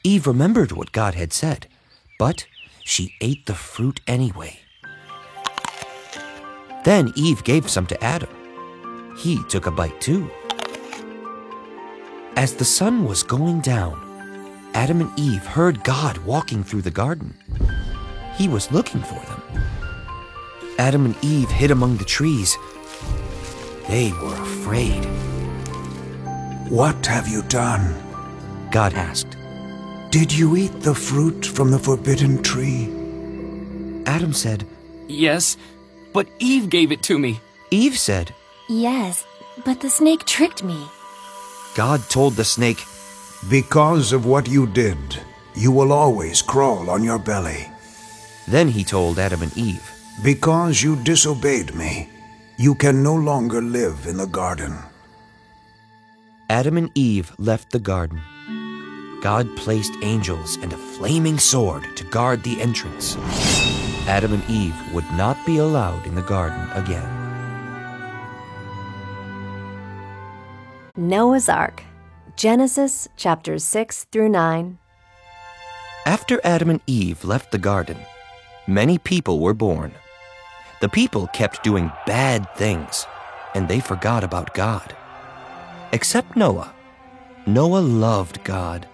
Eve remembered what God had said, but she ate the fruit anyway. Then Eve gave some to Adam. He took a bite too. As the sun was going down, Adam and Eve heard God walking through the garden. He was looking for them. Adam and Eve hid among the trees. They were afraid. "What have you done?" God asked. "Did you eat the fruit from the forbidden tree?" Adam said, "Yes, but Eve gave it to me." Eve said, "Yes, but the snake tricked me." God told the snake, "Because of what you did, you will always crawl on your belly. Then he told Adam and Eve, Because you disobeyed me, you can no longer live in the garden." Adam and Eve left the garden. God placed angels and a flaming sword to guard the entrance. Adam and Eve would not be allowed in the garden again. Noah's Ark, Genesis chapters 6 through 9. After Adam and Eve left the garden, many people were born. The people kept doing bad things, and they forgot about God. Except Noah. Noah loved God.